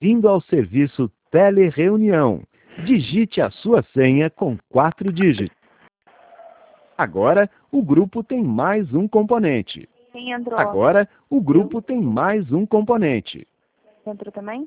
Bem-vindo ao serviço Telereunião. Digite a sua senha com 4 dígitos. Agora, o grupo tem mais um componente. Quem entrou? Agora, o grupo tem mais um componente. Entrou também?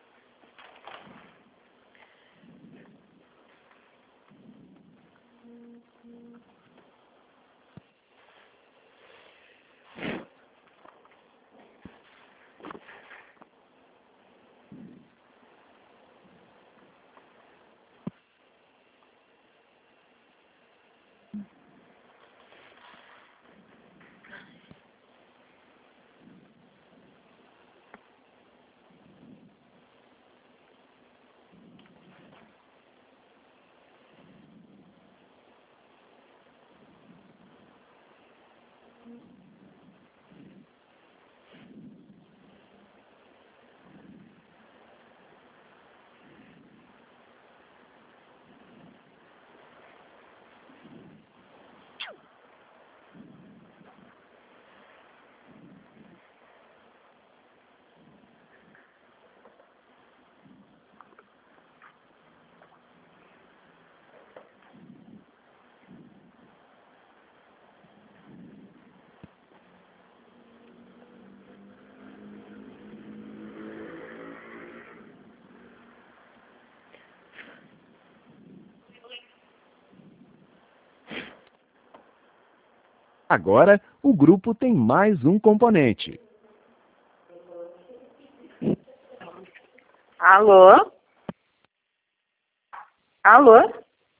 Agora, o grupo tem mais um componente. Alô? Alô?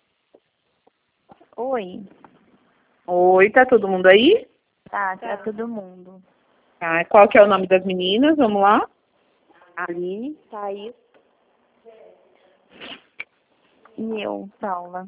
Oi. Oi, tá todo mundo aí? Tá todo mundo. Tá, qual que é o nome das meninas? Vamos lá. Aline, Thaís e eu, Paula.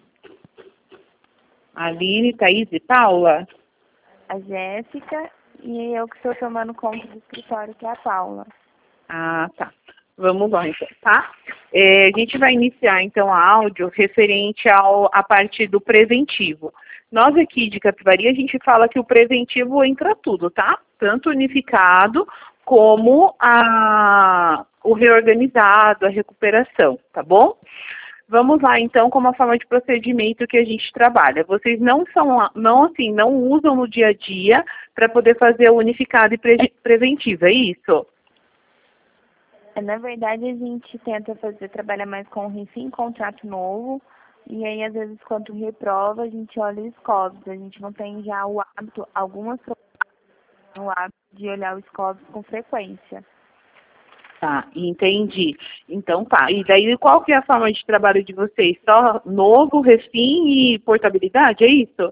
Aline, Thaís e Paula? A Jéssica e eu que estou tomando conta do escritório, que é a Paula. Ah, tá. Vamos lá, então, tá? A gente vai iniciar, então, a áudio referente à parte do preventivo. Nós aqui de Capivari, a gente fala que o preventivo entra tudo, tá? Tanto unificado como o reorganizado, a recuperação, tá bom? Vamos lá, então, como a forma de procedimento que a gente trabalha. Vocês não usam no dia a dia para poder fazer o unificado e preventivo, é isso? Na verdade, a gente tenta trabalhar mais com refim, contrato novo, e aí, às vezes, quando reprova, a gente olha os scopes. A gente não tem já o hábito, algumas o hábito de olhar os scopes com frequência. Tá, entendi. Então tá. E daí qual que é a forma de trabalho de vocês? Só novo, refim e portabilidade, é isso?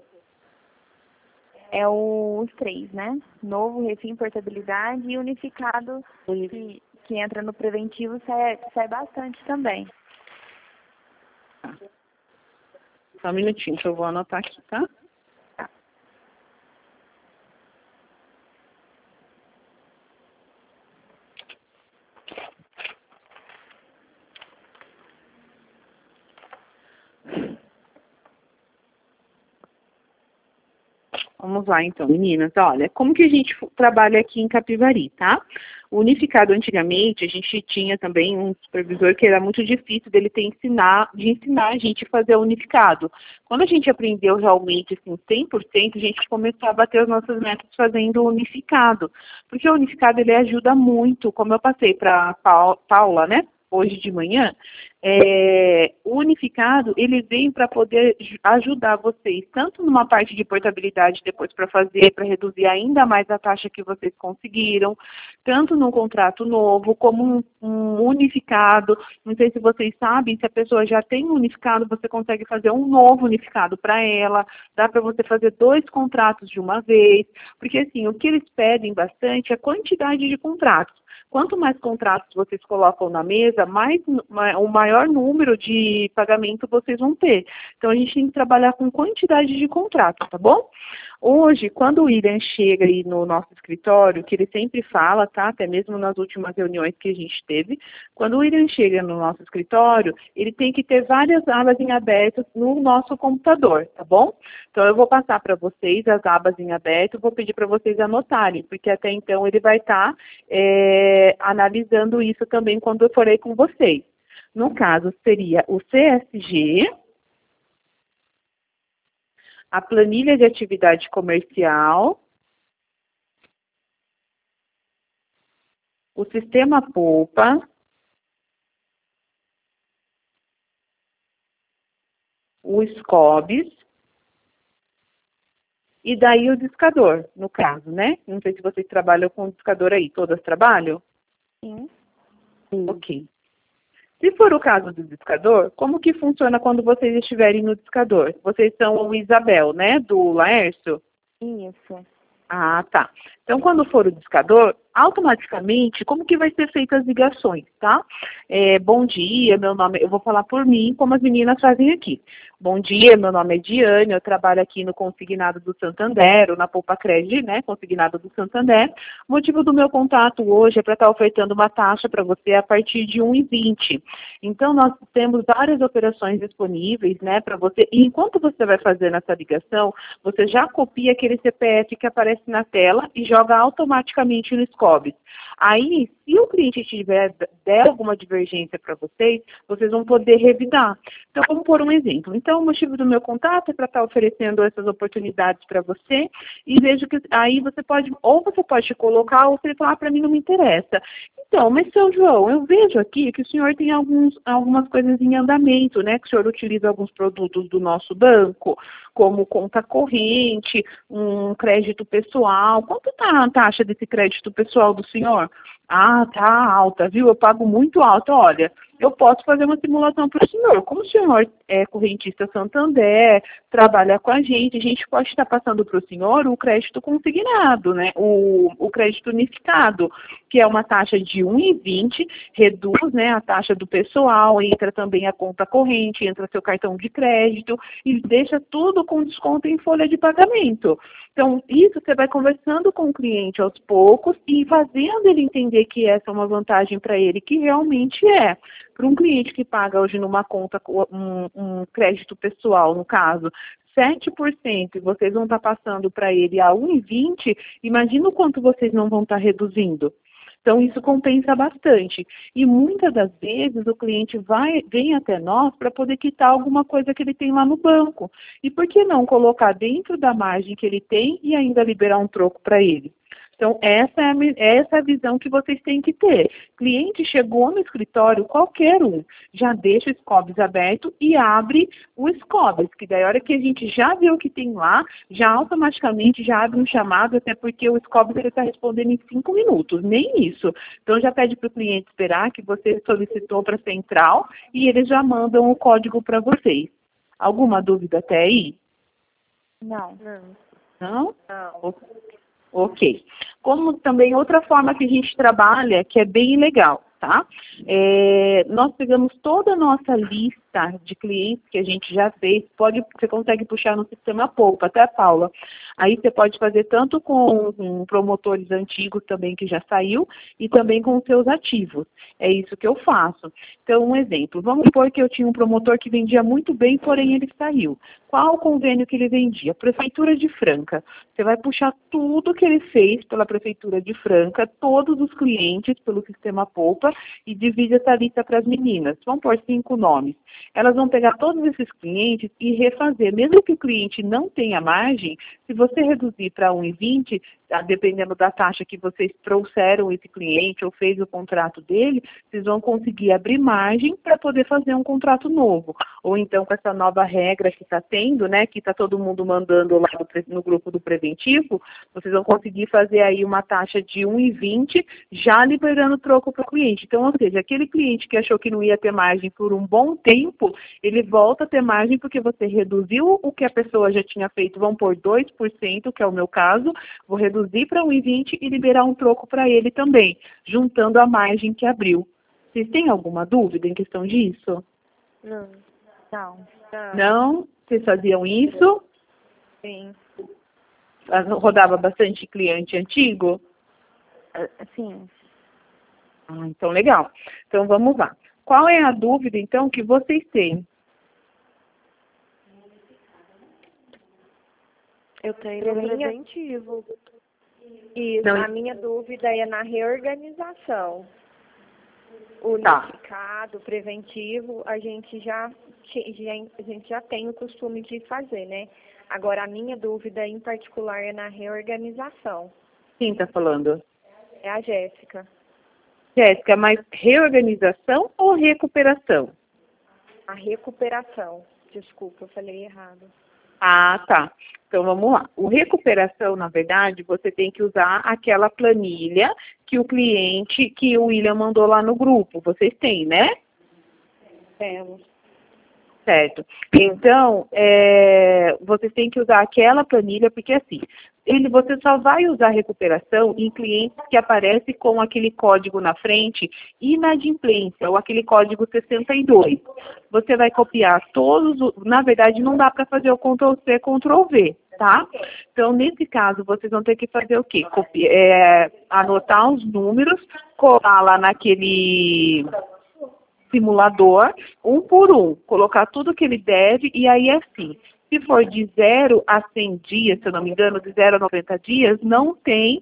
É os 3, né? Novo, refim, portabilidade e unificado, que entra no preventivo, sai bastante também. Tá. Só um minutinho que eu vou anotar aqui, tá? Vamos lá, então, meninas. Olha, como que a gente trabalha aqui em Capivari, tá? O unificado, antigamente, a gente tinha também um supervisor que era muito difícil de ensinar a gente a fazer o unificado. Quando a gente aprendeu realmente, assim, 100%, a gente começou a bater os nossos métodos fazendo o unificado. Porque o unificado, ele ajuda muito, como eu passei para a Paula, né? Hoje de manhã, o unificado, ele vem para poder ajudar vocês, tanto numa parte de portabilidade depois para reduzir ainda mais a taxa que vocês conseguiram, tanto num contrato novo, como um unificado. Não sei se vocês sabem, se a pessoa já tem um unificado, você consegue fazer um novo unificado para ela, dá para você fazer 2 contratos de uma vez, porque assim, o que eles pedem bastante é a quantidade de contratos. Quanto mais contratos vocês colocam na mesa, o maior número de pagamento vocês vão ter. Então, a gente tem que trabalhar com quantidade de contratos, tá bom? Hoje, quando o William chega aí no nosso escritório, que ele sempre fala, tá? Até mesmo nas últimas reuniões que a gente teve, quando o William chega no nosso escritório, ele tem que ter várias abas em aberto no nosso computador, tá bom? Então, eu vou passar para vocês as abas em aberto, vou pedir para vocês anotarem, porque até então ele vai estar analisando isso também quando eu for aí com vocês. No caso, seria o CSG, a planilha de atividade comercial, o sistema Poupa, o SCOBS, e daí o discador, no caso, né? Não sei se vocês trabalham com o discador aí. Todas trabalham? Sim. Ok. Se for o caso do discador, como que funciona quando vocês estiverem no discador? Vocês são o Isabel, né? Do Laércio? Isso. Ah, tá. Então, quando for o discador, automaticamente, como que vai ser feitas as ligações, tá? Bom dia, meu nome... Eu vou falar por mim, como as meninas fazem aqui. Bom dia, meu nome é Diane, eu trabalho aqui no Consignado do Santander, ou na Poupa Cred, né? Consignado do Santander. O motivo do meu contato hoje é para estar ofertando uma taxa para você a partir de 1,20. Então, nós temos várias operações disponíveis, né, para você. E enquanto você vai fazendo essa ligação, você já copia aquele CPF que aparece na tela e joga automaticamente no SCOBS. Aí, se o cliente der alguma divergência para vocês, vocês vão poder revidar. Então, vamos pôr um exemplo. Então, o motivo do meu contato é para estar oferecendo essas oportunidades para você, e vejo que aí você pode colocar, ou você falar, para mim não me interessa. Então, mas, seu João, eu vejo aqui que o senhor tem algumas coisas em andamento, né? Que o senhor utiliza alguns produtos do nosso banco, como conta corrente, um crédito pessoal. Quanto está a taxa desse crédito pessoal do senhor? Ah, tá alta, viu? Eu pago muito alto. Olha, eu posso fazer uma simulação para o senhor. Como o senhor é correntista Santander, trabalha com a gente pode estar passando para o senhor o crédito consignado, né? O crédito unificado, que é uma taxa de 1,20, reduz, né, a taxa do pessoal, entra também a conta corrente, entra seu cartão de crédito e deixa tudo com desconto em folha de pagamento. Então, isso você vai conversando com o cliente aos poucos e fazendo ele entender que essa é uma vantagem para ele, que realmente é. Para um cliente que paga hoje numa conta, um crédito pessoal, no caso, 7%, e vocês vão estar passando para ele a 1,20, imagina o quanto vocês não vão estar reduzindo. Então, isso compensa bastante. E muitas das vezes o cliente vem até nós para poder quitar alguma coisa que ele tem lá no banco. E por que não colocar dentro da margem que ele tem e ainda liberar um troco para ele? Então, essa é a visão que vocês têm que ter. Cliente chegou no escritório, qualquer um, já deixa o SCOBS aberto e abre o SCOBS, que daí a hora que a gente já vê o que tem lá, já automaticamente já abre um chamado, até porque o SCOBS está respondendo em 5 minutos, nem isso. Então, já pede para o cliente esperar que você solicitou para a central e eles já mandam o código para vocês. Alguma dúvida até aí? Não. Não? Não. Ok. Como também outra forma que a gente trabalha, que é bem legal, tá? Nós pegamos toda a nossa lista de clientes que a gente já fez, você consegue puxar no sistema Poupa, tá, Paula? Aí você pode fazer tanto com promotores antigos também que já saiu, e também com os seus ativos. É isso que eu faço. Então, um exemplo, vamos supor que eu tinha um promotor que vendia muito bem, porém ele saiu. Qual o convênio que ele vendia? Prefeitura de Franca. Você vai puxar tudo que ele fez pela Prefeitura de Franca, todos os clientes pelo sistema Poupa, e divide essa lista para as meninas. Vamos pôr 5 nomes. Elas vão pegar todos esses clientes e refazer. Mesmo que o cliente não tenha margem, se você reduzir para 1,20, dependendo da taxa que vocês trouxeram esse cliente ou fez o contrato dele, vocês vão conseguir abrir margem para poder fazer um contrato novo. Ou então, com essa nova regra que está tendo, né, que está todo mundo mandando lá no grupo do preventivo, vocês vão conseguir fazer aí uma taxa de 1,20, já liberando troco para o cliente. Então, ou seja, aquele cliente que achou que não ia ter margem por um bom tempo, ele volta a ter margem porque você reduziu o que a pessoa já tinha feito, vão por 2%, que é o meu caso, vou reduzir para 1,20 e liberar um troco para ele também, juntando a margem que abriu. Vocês têm alguma dúvida em questão disso? Não. Não? Vocês faziam isso? Sim. rodava bastante cliente antigo? Sim. Ah, então legal. Então vamos lá. Qual é a dúvida, então, que vocês têm? Eu tenho no preventivo. Isso, Não, a minha dúvida é na reorganização. O Tá. unificado, preventivo, a gente já tem o costume de fazer, né? Agora, a minha dúvida em particular é na reorganização. Quem está falando? É a Jéssica. Jéssica, mas reorganização ou recuperação? A recuperação. Desculpa, eu falei errado. Ah, tá. Então vamos lá. O recuperação, na verdade, você tem que usar aquela planilha que o cliente, que o William mandou lá no grupo. Vocês têm, né? Temos. Certo. Então, vocês têm que usar aquela planilha, porque assim, você só vai usar recuperação em clientes que aparecem com aquele código na frente, inadimplência, ou aquele código 62. Você vai copiar na verdade não dá para fazer o Ctrl+C, Ctrl+V, tá? Então, nesse caso, vocês vão ter que fazer o quê? Anotar os números, colar lá naquele simulador, um por um, colocar tudo que ele deve, e aí assim, se for de 0 a 100 dias, se eu não me engano, de 0 a 90 dias, não tem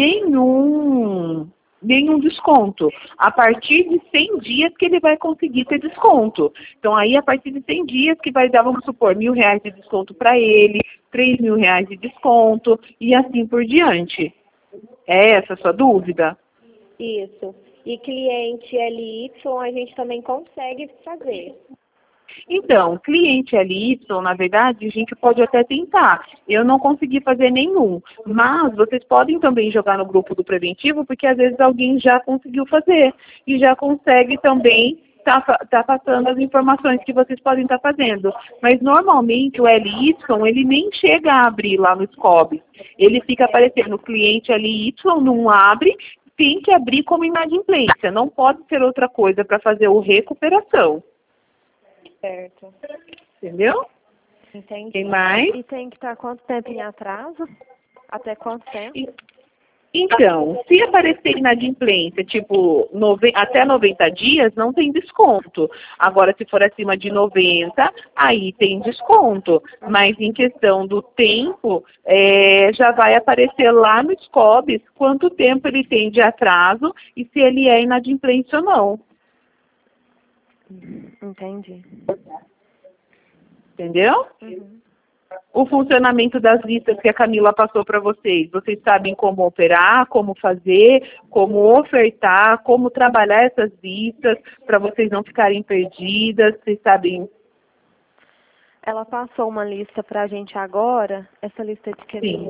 nenhum desconto. A partir de 100 dias que ele vai conseguir ter desconto. Então aí, a partir de 100 dias que vai dar, vamos supor, R$1.000 de desconto para ele, R$3.000 de desconto, e assim por diante. É essa a sua dúvida? Isso. E cliente LY a gente também consegue fazer. Então, cliente LY, na verdade, a gente pode até tentar. Eu não consegui fazer nenhum, mas vocês podem também jogar no grupo do preventivo, porque às vezes alguém já conseguiu fazer e já consegue também tá passando as informações que vocês podem estar fazendo. Mas normalmente o LY, ele nem chega a abrir lá no SCOB. Ele fica aparecendo cliente LY, não abre, tem que abrir como inadimplência. Não pode ser outra coisa para fazer o recuperação. Certo. Entendeu? Entendi. Tem mais? E tem que estar quanto tempo em atraso? Até quanto tempo? Então, se aparecer inadimplência, tipo, até 90 dias, não tem desconto. Agora, se for acima de 90, aí tem desconto. Mas em questão do tempo, já vai aparecer lá no SCOBS quanto tempo ele tem de atraso e se ele é inadimplência ou não. Entendi. Entendeu? Uhum. O funcionamento das listas que a Camila passou para vocês. Vocês sabem como operar, como fazer, como ofertar, como trabalhar essas listas para vocês não ficarem perdidas. Vocês sabem? Ela passou uma lista para a gente agora. Essa lista de que? Sim.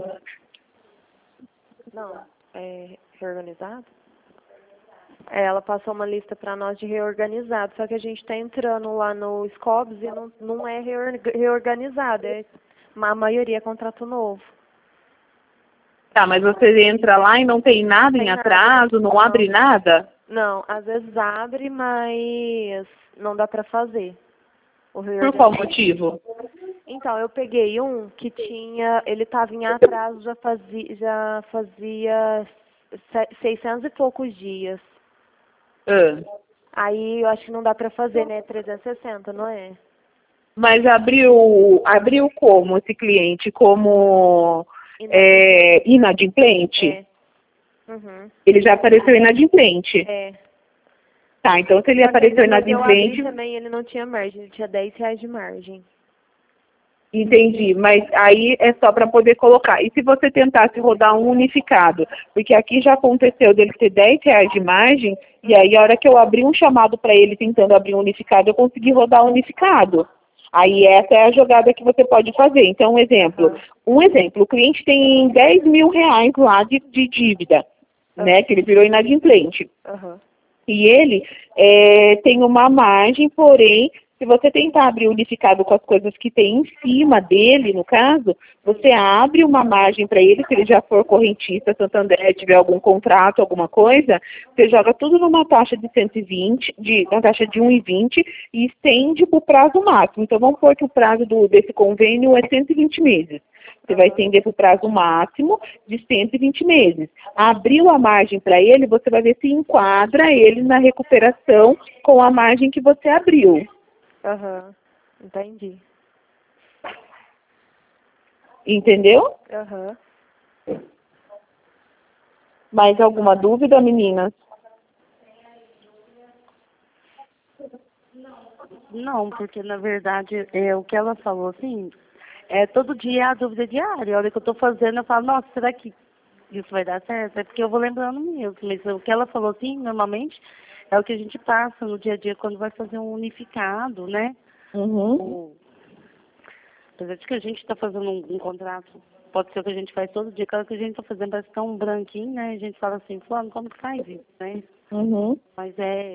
Não, reorganizado? Ela passou uma lista para nós de reorganizado, só que a gente está entrando lá no SCOBS e não é reorganizado, a maioria é contrato novo. Tá, mas você entra lá e não tem nada em atraso, não abre nada? Não, às vezes abre, mas não dá para fazer. Por qual motivo? Então, eu peguei um que ele estava em atraso já fazia 600 e poucos dias. Aí eu acho que não dá para fazer, né? 360, não é? Mas abriu como esse cliente? Como inadimplente? É. Uhum. Ele já apareceu inadimplente? É. Tá, então se ele apareceu inadimplente... Eu abri também, ele não tinha margem, ele tinha R$10 de margem. Entendi, mas aí é só para poder colocar. E se você tentasse rodar um unificado? Porque aqui já aconteceu dele ter R$10 de margem, e aí a hora que eu abri um chamado para ele tentando abrir um unificado, eu consegui rodar um unificado. Aí essa é a jogada que você pode fazer. Então, um exemplo, o cliente tem R$10.000 lá de dívida, né, que ele virou inadimplente. E ele tem uma margem, porém, se você tentar abrir unificado com as coisas que tem em cima dele, no caso, você abre uma margem para ele, se ele já for correntista, Santander, tiver algum contrato, alguma coisa, você joga tudo numa taxa de 120, na taxa de 1,20 e estende para o prazo máximo. Então, vamos supor que o prazo desse convênio é 120 meses. Você vai estender para o prazo máximo de 120 meses. Abriu a margem para ele, você vai ver se enquadra ele na recuperação com a margem que você abriu. Aham, entendi. Entendeu? Aham. Mais alguma dúvida, meninas? Não, porque na verdade o que ela falou assim, todo dia é a dúvida diária. A hora que eu tô fazendo, eu falo, nossa, será que isso vai dar certo? É porque eu vou lembrando mesmo. Mas o que ela falou assim, normalmente, é o que a gente passa no dia a dia quando vai fazer um unificado, né? Uhum. Apesar de que a gente está fazendo um contrato, pode ser o que a gente faz todo dia, aquela que a gente está fazendo parece tão branquinho, né? A gente fala assim, fulano, como que faz isso, né? Uhum. Mas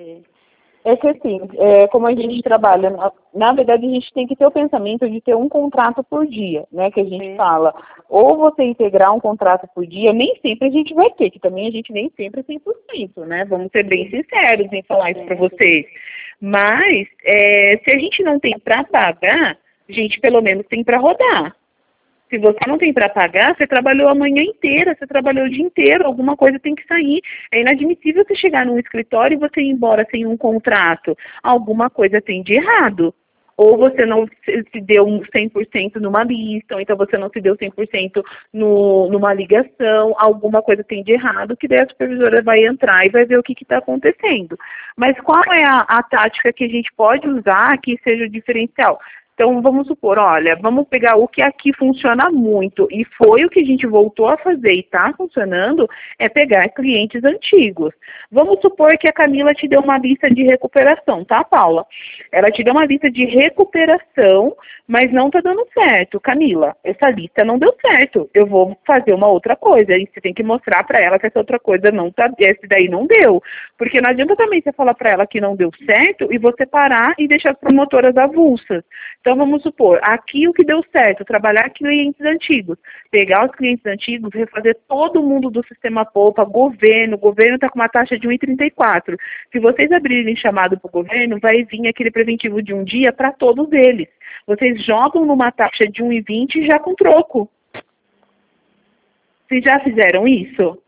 É que assim, como a gente trabalha, na verdade a gente tem que ter o pensamento de ter um contrato por dia, né? Que a gente fala, ou você integrar um contrato por dia, nem sempre a gente vai ter, que também a gente nem sempre é 100%, né? Vamos ser bem sinceros em falar isso para vocês. Mas, se a gente não tem para pagar, a gente pelo menos tem para rodar. Se você não tem para pagar, você trabalhou a manhã inteira, você trabalhou o dia inteiro, alguma coisa tem que sair. É inadmissível você chegar num escritório e você ir embora sem um contrato. Alguma coisa tem de errado. Ou você não se deu 100% numa lista, ou então você não se deu 100% numa ligação, alguma coisa tem de errado, que daí a supervisora vai entrar e vai ver o que está acontecendo. Mas qual é a tática que a gente pode usar que seja o diferencial? Então, vamos supor, olha, vamos pegar o que aqui funciona muito, e foi o que a gente voltou a fazer e está funcionando, é pegar clientes antigos. Vamos supor que a Camila te deu uma lista de recuperação, tá, Paula? Ela te deu uma lista de recuperação, mas não está dando certo. Camila, essa lista não deu certo, eu vou fazer uma outra coisa, e você tem que mostrar para ela que essa outra coisa não tá, esse daí não deu. Porque não adianta também você falar para ela que não deu certo e você parar e deixar as promotoras avulsas. Então, vamos supor, aqui o que deu certo, trabalhar clientes antigos, pegar os clientes antigos, refazer todo mundo do sistema Poupa, o governo está com uma taxa de 1,34. Se vocês abrirem chamado para o governo, vai vir aquele preventivo de um dia para todos eles. Vocês jogam numa taxa de 1,20 já com troco. Vocês já fizeram isso?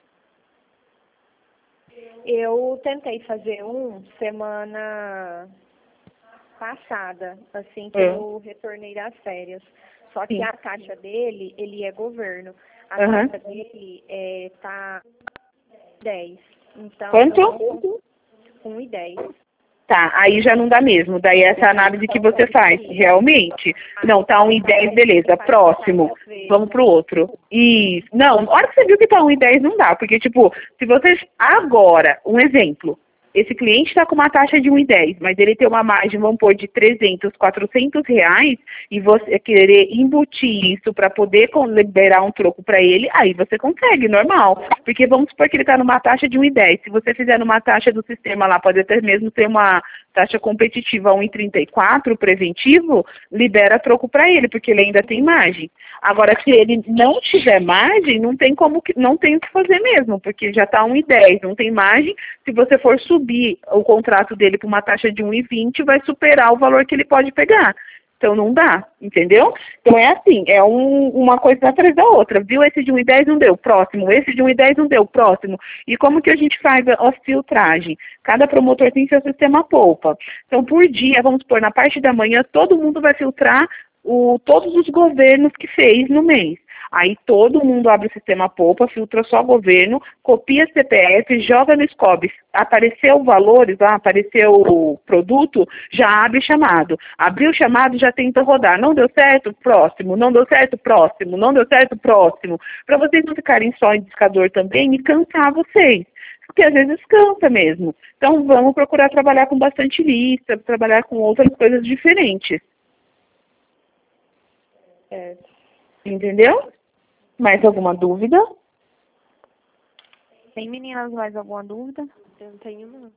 Eu tentei fazer semana passada, assim que eu retornei das férias. Só que a taxa dele, ele é governo. A taxa dele tá 10. Então, quanto? 1,10. Tá, aí já não dá mesmo. Daí essa análise que você faz, realmente. Não, tá 1,10, beleza. Próximo. Vamos pro outro. Isso. Não, na hora que você viu que tá 1,10 não dá. Porque, tipo, se vocês... Agora, um exemplo. Esse cliente está com uma taxa de 1,10, mas ele tem uma margem, vamos pôr, de 300, 400 reais, e você querer embutir isso para poder liberar um troco para ele, aí você consegue, normal. Porque vamos supor que ele está numa taxa de 1,10. Se você fizer numa taxa do sistema lá, pode até mesmo ter uma taxa competitiva 1,34 preventivo, libera troco para ele, porque ele ainda tem margem. Agora, se ele não tiver margem, não tem não tem o que fazer mesmo, porque já está 1,10, não tem margem. Se você for subir o contrato dele para uma taxa de 1,20, vai superar o valor que ele pode pegar. Então, não dá, entendeu? Então, é assim, é uma coisa atrás da outra. Viu? Esse de 1,10 não deu, próximo. Esse de 1,10 não deu, próximo. E como que a gente faz a filtragem? Cada promotor tem seu sistema Poupa. Então, por dia, vamos supor, na parte da manhã, todo mundo vai filtrar todos os governos que fez no mês. Aí todo mundo abre o sistema Poupa, filtra só governo, copia CPF, joga no SCOBS. Apareceu valores, apareceu o produto, já abre chamado. Abriu o chamado, já tenta rodar. Não deu certo? Próximo. Não deu certo? Próximo. Não deu certo? Próximo. Para vocês não ficarem só em indicador também e cansar vocês. Porque às vezes cansa mesmo. Então vamos procurar trabalhar com bastante lista, trabalhar com outras coisas diferentes. Entendeu? Mais alguma dúvida? Tem, meninas, mais alguma dúvida? Eu não tenho, não.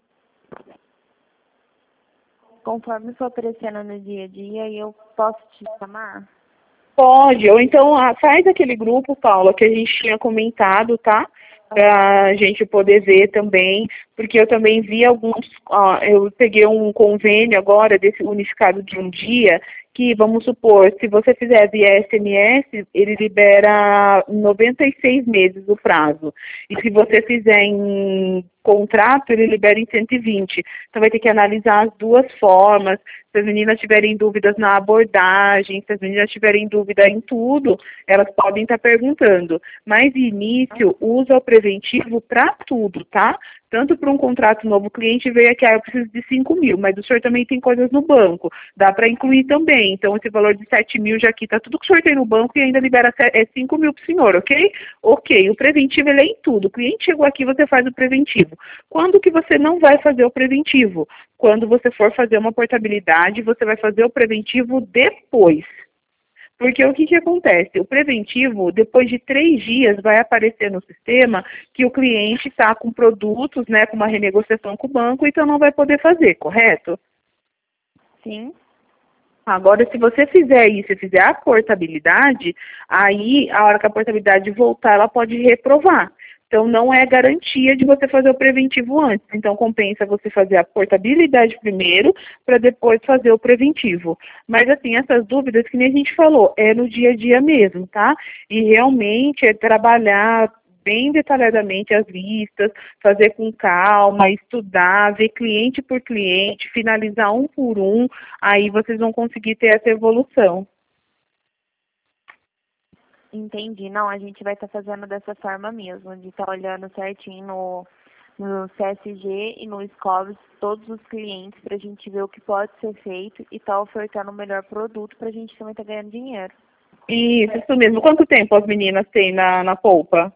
Conforme for aparecendo no dia a dia, eu posso te chamar? Pode, ou então faz aquele grupo, Paula, que a gente tinha comentado, tá? Para a gente poder ver também, porque eu também vi alguns, eu peguei um convênio agora desse unificado de um dia, que, vamos supor, se você fizer via SMS, ele libera 96 meses o prazo. E se você fizer em contrato, ele libera em 120. Então vai ter que analisar as duas formas. Se as meninas tiverem dúvidas na abordagem, se as meninas tiverem dúvida em tudo, elas podem estar perguntando. Mas, de início, usa o preventivo para tudo, tá? Tanto para um contrato novo, o cliente veio aqui, eu preciso de 5 mil, mas o senhor também tem coisas no banco, dá para incluir também. Então, esse valor de 7 mil já quita tudo que o senhor tem no banco e ainda libera 5 mil para o senhor, ok? Ok, o preventivo ele é em tudo. O cliente chegou aqui, você faz o preventivo. Quando que você não vai fazer o preventivo? Quando você for fazer uma portabilidade, você vai fazer o preventivo depois. Porque o que acontece? O preventivo, depois de 3 dias, vai aparecer no sistema que o cliente está com produtos, né, com uma renegociação com o banco, então não vai poder fazer, correto? Sim. Agora, se você fizer isso e fizer a portabilidade, aí, a hora que a portabilidade voltar, ela pode reprovar. Então, não é garantia de você fazer o preventivo antes. Então, compensa você fazer a portabilidade primeiro, para depois fazer o preventivo. Mas, assim, essas dúvidas, que nem a gente falou, é no dia a dia mesmo, tá? E realmente é trabalhar bem detalhadamente as listas, fazer com calma, estudar, ver cliente por cliente, finalizar um por um, aí vocês vão conseguir ter essa evolução. Entendi. Não, a gente vai estar fazendo dessa forma mesmo, de estar olhando certinho no CSG e no Scobs todos os clientes para a gente ver o que pode ser feito e estar ofertando o melhor produto para a gente também estar ganhando dinheiro. Isso mesmo. Quanto tempo as meninas têm na polpa?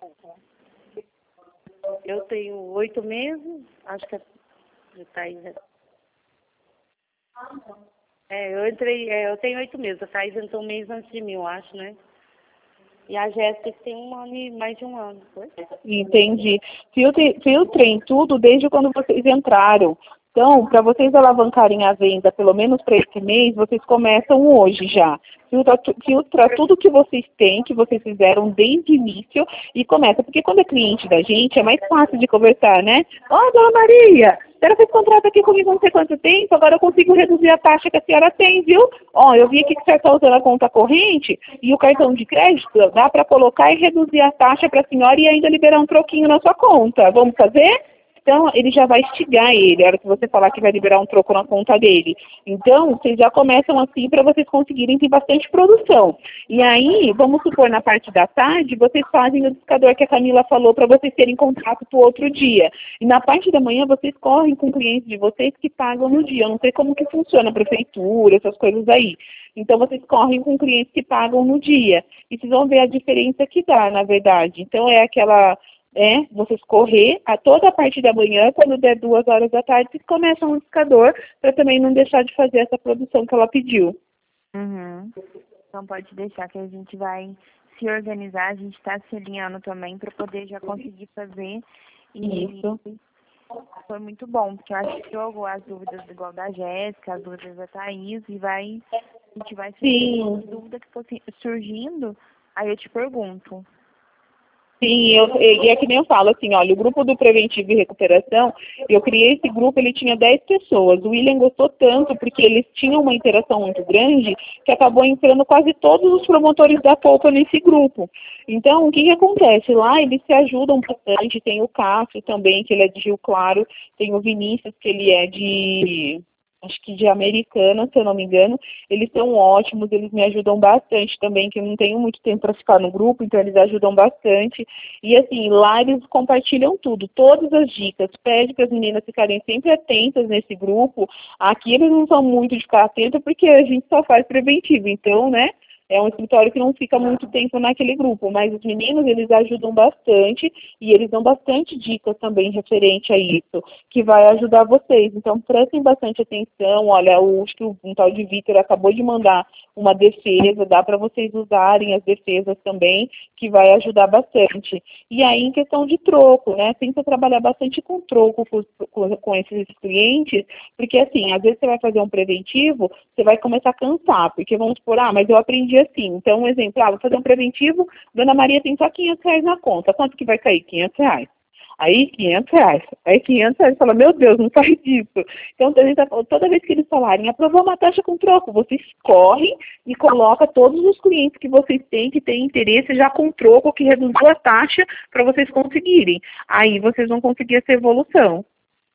Eu tenho 8 meses, acho que já tá aí, né? Eu tenho 8 meses, a Thaís entrou um mês antes de mim, eu acho, né? E a Jéssica tem mais de um ano. Foi? Entendi. Filtrem tudo desde quando vocês entraram. Então, para vocês alavancarem a venda, pelo menos para esse mês, vocês começam hoje já. Filtra tudo que vocês têm, que vocês fizeram desde o início e começa. Porque quando é cliente da gente, é mais fácil de conversar, né? Ó, dona Maria, a senhora fez contrato aqui comigo não sei quanto tempo, agora eu consigo reduzir a taxa que a senhora tem, viu? Ó, eu vi aqui que a senhora está usando a conta corrente e o cartão de crédito, dá para colocar e reduzir a taxa para a senhora e ainda liberar um troquinho na sua conta. Vamos fazer? Então, ele já vai instigar ele, a hora que você falar que vai liberar um troco na conta dele. Então, vocês já começam assim para vocês conseguirem ter bastante produção. E aí, vamos supor, na parte da tarde, vocês fazem o discador que a Camila falou para vocês terem contato para o outro dia. E na parte da manhã, vocês correm com clientes de vocês que pagam no dia. Eu não sei como que funciona a prefeitura, essas coisas aí. Então, vocês correm com clientes que pagam no dia. E vocês vão ver a diferença que dá, na verdade. Então, é aquela... vocês correr a toda a parte da manhã, quando der 2 horas da tarde, vocês começam um discador para também não deixar de fazer essa produção que ela pediu. Uhum. Não pode deixar que a gente vai se organizar, a gente está se alinhando também para poder já conseguir fazer. E isso foi muito bom, porque eu acho que jogou as dúvidas igual da Jéssica, as dúvidas da Thaís, e a gente vai surgindo dúvida que for surgindo, aí eu te pergunto. Sim, e é que nem eu falo, assim, olha, o grupo do Preventivo e Recuperação, eu criei esse grupo, ele tinha 10 pessoas. O William gostou tanto, porque eles tinham uma interação muito grande, que acabou entrando quase todos os promotores da polpa nesse grupo. Então, o que acontece? Lá eles se ajudam bastante, tem o Cássio também, que ele é de Rio Claro, tem o Vinícius, que ele é acho que de Americana, se eu não me engano. Eles são ótimos, eles me ajudam bastante também, que eu não tenho muito tempo para ficar no grupo, então eles ajudam bastante. E assim, lá eles compartilham tudo, todas as dicas, pede para as meninas ficarem sempre atentas nesse grupo. Aqui eles não são muito de ficar atentas, porque a gente só faz preventivo, então, né? É um escritório que não fica muito tempo naquele grupo, mas os meninos, eles ajudam bastante e eles dão bastante dicas também referente a isso, que vai ajudar vocês. Então, prestem bastante atenção. Olha, acho que um tal de Vitor acabou de mandar uma defesa, dá para vocês usarem as defesas também, que vai ajudar bastante. E aí, em questão de troco, né? Tenta trabalhar bastante com troco com esses clientes, porque assim, às vezes você vai fazer um preventivo, você vai começar a cansar, porque vamos supor, mas eu aprendi assim. Então, um exemplo, vou fazer um preventivo, Dona Maria tem só R$500 na conta. Quanto que vai cair? R$500. Aí R$ 500. Aí R$ 500, fala, meu Deus, não faz isso. Então, toda vez que eles falarem, aprovou uma taxa com troco, vocês correm e colocam todos os clientes que vocês têm, que têm interesse já com troco, que reduziu a taxa para vocês conseguirem. Aí vocês vão conseguir essa evolução.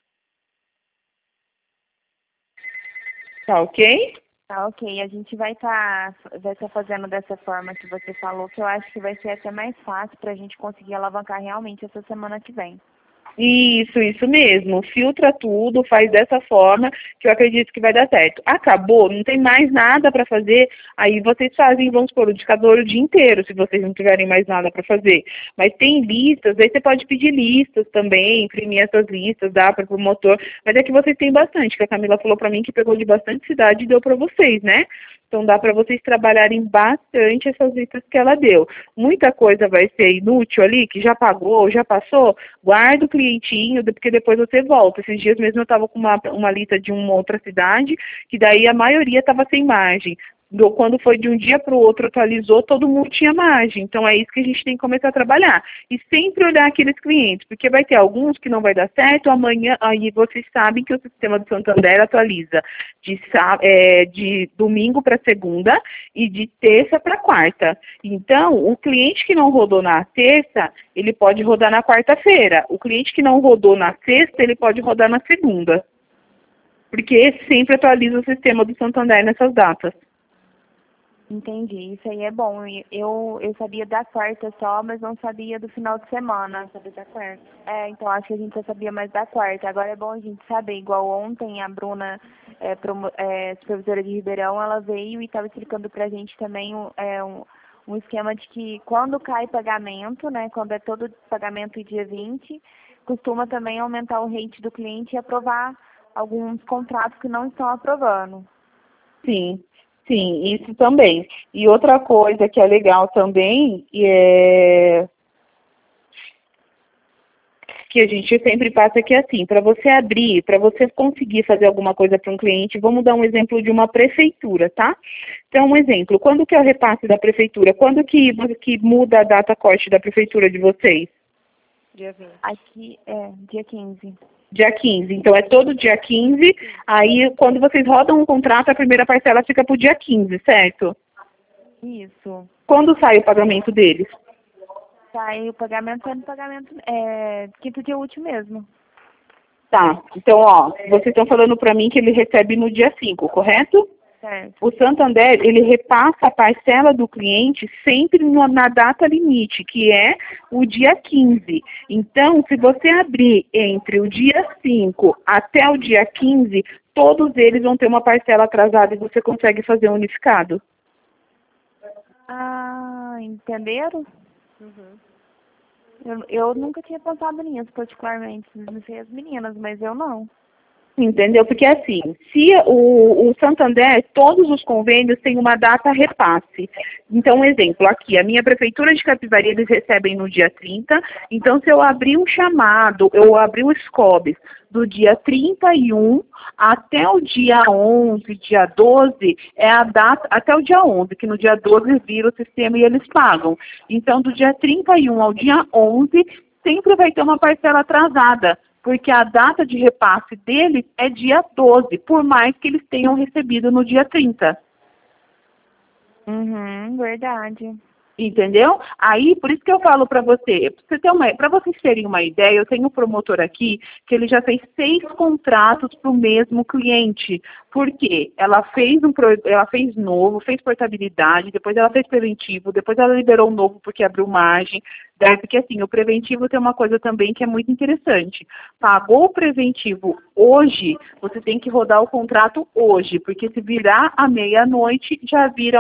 Tá ok? Tá ok, a gente vai tá fazendo dessa forma que você falou, que eu acho que vai ser até mais fácil para a gente conseguir alavancar realmente essa semana que vem. Isso mesmo. Filtra tudo, faz dessa forma que eu acredito que vai dar certo. Acabou, não tem mais nada para fazer, aí vocês fazem, vamos supor, o indicador o dia inteiro, se vocês não tiverem mais nada para fazer. Mas tem listas, aí você pode pedir listas também, imprimir essas listas, dá para o promotor, mas é que vocês têm bastante, que a Camila falou para mim que pegou de bastante cidade e deu para vocês, né? Então dá para vocês trabalharem bastante essas listas que ela deu. Muita coisa vai ser inútil ali, que já pagou, já passou, guarda o clientinho, porque depois você volta. Esses dias mesmo eu estava com uma lista de uma outra cidade, que daí a maioria estava sem margem. Quando foi de um dia para o outro, atualizou, todo mundo tinha margem. Então é isso que a gente tem que começar a trabalhar. E sempre olhar aqueles clientes, porque vai ter alguns que não vai dar certo, amanhã, aí vocês sabem que o sistema do Santander atualiza de domingo para segunda e de terça para quarta. Então, o cliente que não rodou na terça, ele pode rodar na quarta-feira. O cliente que não rodou na sexta, ele pode rodar na segunda. Porque sempre atualiza o sistema do Santander nessas datas. Entendi, isso aí é bom. Eu sabia da quarta só, mas não sabia do final de semana. Não sabia da quarta. Então acho que a gente só sabia mais da quarta. Agora é bom a gente saber, igual ontem a Bruna, supervisora de Ribeirão, ela veio e estava explicando pra gente também um esquema de que quando cai pagamento, né, quando é todo pagamento dia 20, costuma também aumentar o rate do cliente e aprovar alguns contratos que não estão aprovando. Sim, isso também. E outra coisa que é legal também que a gente sempre passa aqui assim, para você abrir, para você conseguir fazer alguma coisa para um cliente, vamos dar um exemplo de uma prefeitura, tá? Então, um exemplo, quando que é o repasse da prefeitura? Quando que muda a data corte da prefeitura de vocês? Dia 20. Aqui dia 15. Dia 15, então é todo dia 15, aí quando vocês rodam um contrato, a primeira parcela fica para o dia 15, certo? Isso. Quando sai o pagamento deles? Sai o pagamento, quinto dia útil mesmo. Tá, então ó, vocês estão falando para mim que ele recebe no dia 5, correto? Certo. O Santander, ele repassa a parcela do cliente sempre na data limite, que é o dia 15. Então, se você abrir entre o dia 5 até o dia 15, todos eles vão ter uma parcela atrasada e você consegue fazer um unificado. Ah, entenderam? Uhum. Eu nunca tinha pensado nisso, particularmente. Não sei as meninas, mas eu não. Entendeu? Porque assim, se o Santander, todos os convênios têm uma data repasse. Então, um exemplo, aqui, a minha prefeitura de Capivari, eles recebem no dia 30, então se eu abrir um chamado, eu abrir o SCOBS do dia 31 até o dia 11, dia 12, é a data, até o dia 11, que no dia 12 vira o sistema e eles pagam. Então, do dia 31 ao dia 11, sempre vai ter uma parcela atrasada, porque a data de repasse deles é dia 12, por mais que eles tenham recebido no dia 30. Verdade. Entendeu? Aí, por isso que eu falo para você, para vocês terem uma ideia, eu tenho um promotor aqui que ele já fez 6 contratos para o mesmo cliente. Por quê? Ela fez novo, fez portabilidade, depois ela fez preventivo, depois ela liberou o novo porque abriu margem. Porque assim, o preventivo tem uma coisa também que é muito interessante. Pagou o preventivo hoje, você tem que rodar o contrato hoje, porque se virar à meia-noite, já vira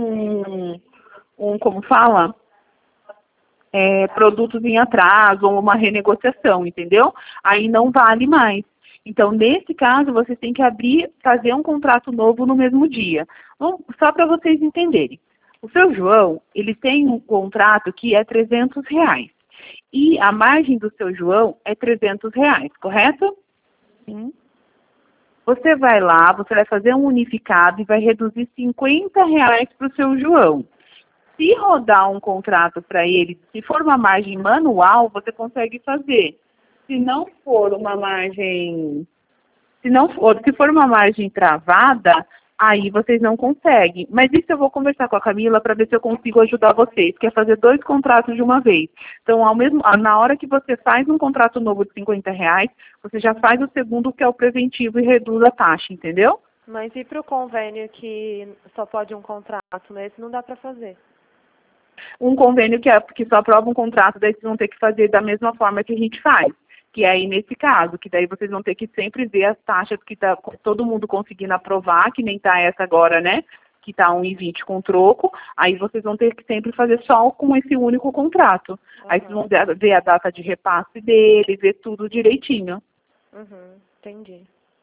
como fala? Produtos em atraso ou uma renegociação, entendeu? Aí não vale mais. Então, nesse caso, você tem que fazer um contrato novo no mesmo dia. Só para vocês entenderem. O seu João, ele tem um contrato que é R$300. E a margem do seu João é R$300, correto? Sim. Você vai lá, você vai fazer um unificado e vai reduzir R$50 para o seu João. Se rodar um contrato para ele, se for uma margem manual, você consegue fazer. Se não for uma margem, se for uma margem travada, aí vocês não conseguem. Mas isso eu vou conversar com a Camila para ver se eu consigo ajudar vocês, que é fazer 2 contratos de uma vez. Então, na hora que você faz um contrato novo de R$50, você já faz o segundo, que é o preventivo, e reduz a taxa, entendeu? Mas e para o convênio que só pode um contrato, né? Esse não dá para fazer. Um convênio que só aprova um contrato, daí vocês vão ter que fazer da mesma forma que a gente faz. Que é aí nesse caso, que daí vocês vão ter que sempre ver as taxas que tá todo mundo conseguindo aprovar, que nem tá essa agora, né? Que tá 1,20 com troco, aí vocês vão ter que sempre fazer só com esse único contrato. Uhum. Aí vocês vão ver a data de repasse dele, ver tudo direitinho. Entendi.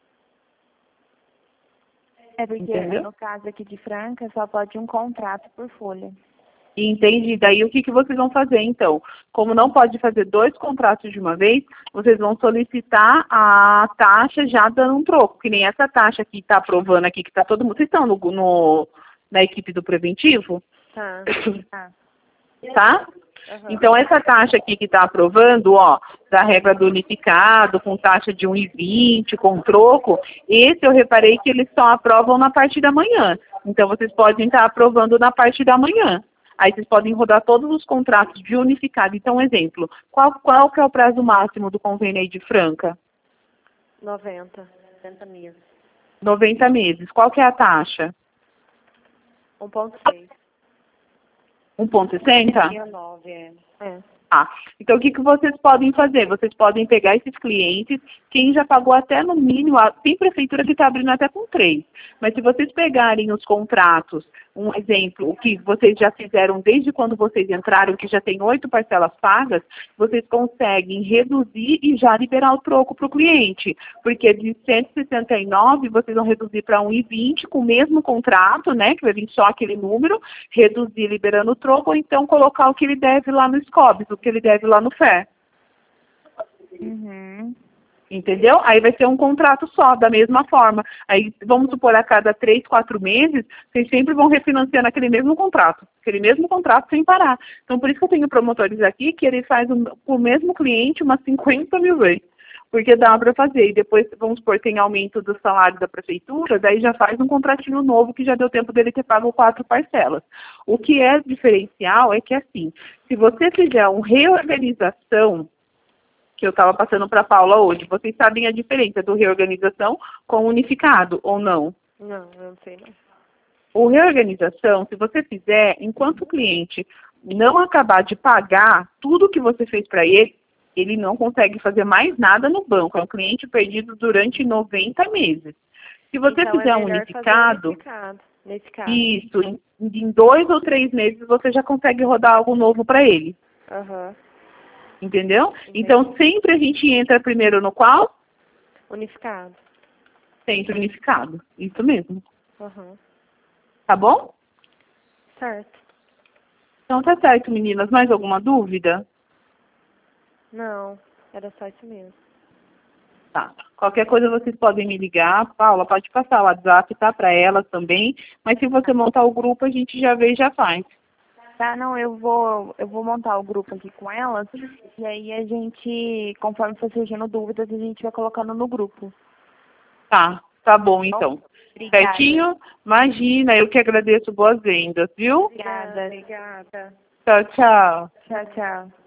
É porque, Entendeu? no caso aqui de Franca, só pode um contrato por folha. Entendi. Daí o que vocês vão fazer, então? Como não pode fazer 2 contratos de uma vez, vocês vão solicitar a taxa já dando um troco, que nem essa taxa que está aprovando aqui, que está todo mundo. Vocês estão na equipe do preventivo? Tá. Tá? Uhum. Então, essa taxa aqui que está aprovando, ó, da regra do unificado, com taxa de 1,20, com troco, esse eu reparei que eles só aprovam na parte da manhã. Então, vocês podem estar aprovando na parte da manhã. Aí vocês podem rodar todos os contratos de unificado. Então, exemplo, qual que é o prazo máximo do convênio aí de Franca? 90 meses. 90 meses. Qual que é a taxa? 1,6. 1,60? 9, Ah, então o que vocês podem fazer? Vocês podem pegar esses clientes, quem já pagou até no mínimo, tem prefeitura que está abrindo até com 3, mas se vocês pegarem os contratos, um exemplo, o que vocês já fizeram desde quando vocês entraram, que já tem 8 parcelas pagas, vocês conseguem reduzir e já liberar o troco para o cliente, porque de 169 vocês vão reduzir para 1,20 com o mesmo contrato, né, que vai vir só aquele número, reduzir liberando o troco, ou então colocar o que ele deve lá no SCOBS, o que ele deve lá no FER. Uhum. Entendeu? Aí vai ser um contrato só, da mesma forma. Aí, vamos supor, a cada 3, 4 meses, vocês sempre vão refinanciando aquele mesmo contrato sem parar. Então, por isso que eu tenho promotores aqui, que ele faz o mesmo cliente umas 50 mil vezes. Porque dá para fazer. E depois, vamos supor, tem aumento do salário da prefeitura, daí já faz um contratinho novo que já deu tempo dele ter pago 4 parcelas. O que é diferencial é que, assim, se você fizer uma reorganização, que eu estava passando para a Paula hoje, vocês sabem a diferença do reorganização com unificado ou não? Não, eu não sei não. O reorganização, se você fizer, enquanto o cliente não acabar de pagar tudo que você fez para ele, ele não consegue fazer mais nada no banco. É um cliente perdido durante 90 meses. Se você Então, fizer um unificado, nesse caso. isso, em 2 ou 3 meses você já consegue rodar algo novo para ele. Aham. Entendeu? Entendi. Então, sempre a gente entra primeiro no qual? Unificado. Sempre unificado. Isso mesmo. Aham. Tá bom? Certo. Então tá certo, meninas. Mais alguma dúvida? Não, era só isso mesmo. Tá. Qualquer coisa vocês podem me ligar. Paula, pode passar o WhatsApp, tá? Para elas também. Mas se você montar o grupo, a gente já vê e já faz. Tá, não, eu vou montar o grupo aqui com elas, e aí a gente, conforme for surgindo dúvidas, a gente vai colocando no grupo. Tá bom então. Obrigada. Certinho? Imagina, eu que agradeço, boas vendas, viu? Obrigada. Obrigada. Tchau, tchau. Tchau, tchau.